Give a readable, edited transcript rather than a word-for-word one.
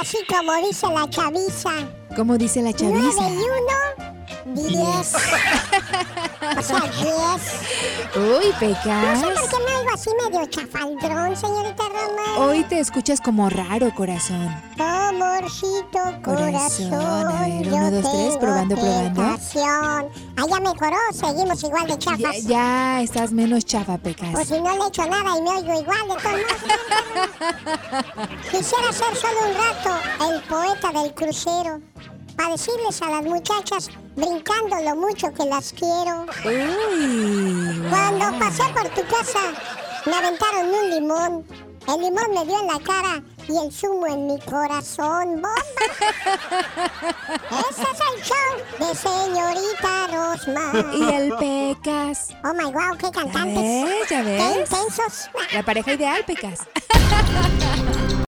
así como dice la chaviza. ¿Cómo dice la chaviza? 9 y 1, 10. O sea, 10. Uy, No Pecas. sé por qué me oigo así medio chafaldrón, señorita Roma. Hoy te escuchas como raro, corazón. Amorcito, corazón. A ver, yo 1, 2, 3, tengo probando. tentación. Ah, ya mejoró, seguimos igual de chafas. Ya estás menos chafa, Pecas. Pues si no le echo nada y me oigo igual de todos modos. Quisiera ser solo un rato el poeta del crucero, para decirles a las muchachas, brincando lo mucho que las quiero. Uy, Cuando pasé por tu casa, me aventaron un limón. El limón me dio en la cara y el zumo en mi corazón. ¡Bomba! Ese es el show de señorita Rosmar. Y el Pecas. Oh my wow, qué cantantes. ¿Ya ves? Qué intensos. La pareja ideal, Pecas.